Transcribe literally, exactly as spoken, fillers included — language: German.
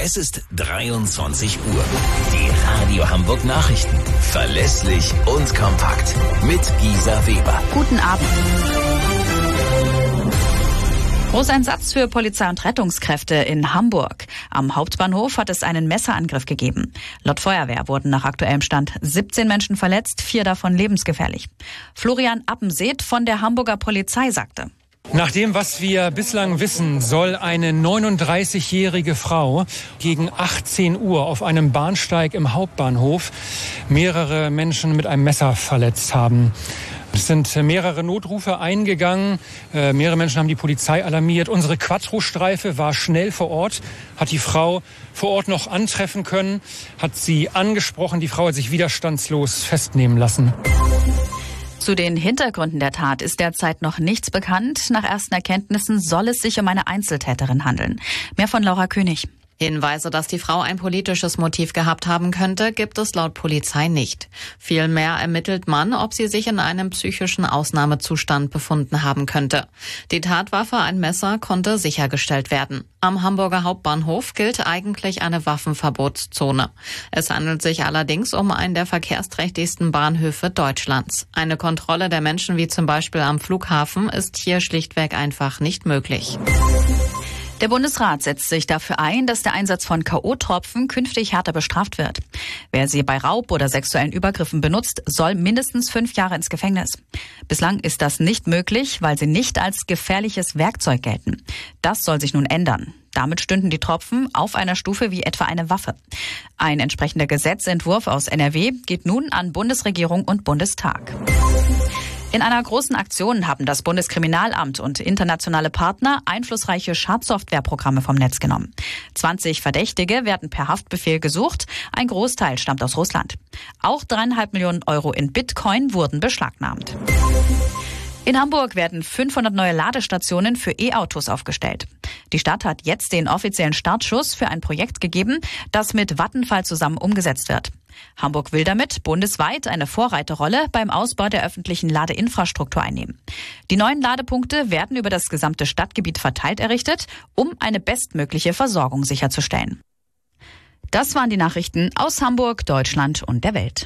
Es ist dreiundzwanzig Uhr. Die Radio Hamburg Nachrichten. Verlässlich und kompakt. Mit Gisa Weber. Guten Abend. Großeinsatz für Polizei und Rettungskräfte in Hamburg. Am Hauptbahnhof hat es einen Messerangriff gegeben. Laut Feuerwehr wurden nach aktuellem Stand siebzehn Menschen verletzt, vier davon lebensgefährlich. Florian Appenseeth von der Hamburger Polizei sagte: Nach dem, was wir bislang wissen, soll eine neununddreißigjährige Frau gegen achtzehn Uhr auf einem Bahnsteig im Hauptbahnhof mehrere Menschen mit einem Messer verletzt haben. Es sind mehrere Notrufe eingegangen. Äh, mehrere Menschen haben die Polizei alarmiert. Unsere Quattro-Streife war schnell vor Ort, hat die Frau vor Ort noch antreffen können, hat sie angesprochen. Die Frau hat sich widerstandslos festnehmen lassen. Zu den Hintergründen der Tat ist derzeit noch nichts bekannt. Nach ersten Erkenntnissen soll es sich um eine Einzeltäterin handeln. Mehr von Laura König. Hinweise, dass die Frau ein politisches Motiv gehabt haben könnte, gibt es laut Polizei nicht. Vielmehr ermittelt man, ob sie sich in einem psychischen Ausnahmezustand befunden haben könnte. Die Tatwaffe, ein Messer, konnte sichergestellt werden. Am Hamburger Hauptbahnhof gilt eigentlich eine Waffenverbotszone. Es handelt sich allerdings um einen der verkehrsträchtigsten Bahnhöfe Deutschlands. Eine Kontrolle der Menschen wie zum Beispiel am Flughafen ist hier schlichtweg einfach nicht möglich. Der Bundesrat setzt sich dafür ein, dass der Einsatz von K O-Tropfen künftig härter bestraft wird. Wer sie bei Raub oder sexuellen Übergriffen benutzt, soll mindestens fünf Jahre ins Gefängnis. Bislang ist das nicht möglich, weil sie nicht als gefährliches Werkzeug gelten. Das soll sich nun ändern. Damit stünden die Tropfen auf einer Stufe wie etwa eine Waffe. Ein entsprechender Gesetzentwurf aus N R W geht nun an Bundesregierung und Bundestag. In einer großen Aktion haben das Bundeskriminalamt und internationale Partner einflussreiche Schadsoftwareprogramme vom Netz genommen. zwanzig Verdächtige werden per Haftbefehl gesucht. Ein Großteil stammt aus Russland. Auch dreieinhalb Millionen Euro in Bitcoin wurden beschlagnahmt. In Hamburg werden fünfhundert neue Ladestationen für E-Autos aufgestellt. Die Stadt hat jetzt den offiziellen Startschuss für ein Projekt gegeben, das mit Vattenfall zusammen umgesetzt wird. Hamburg will damit bundesweit eine Vorreiterrolle beim Ausbau der öffentlichen Ladeinfrastruktur einnehmen. Die neuen Ladepunkte werden über das gesamte Stadtgebiet verteilt errichtet, um eine bestmögliche Versorgung sicherzustellen. Das waren die Nachrichten aus Hamburg, Deutschland und der Welt.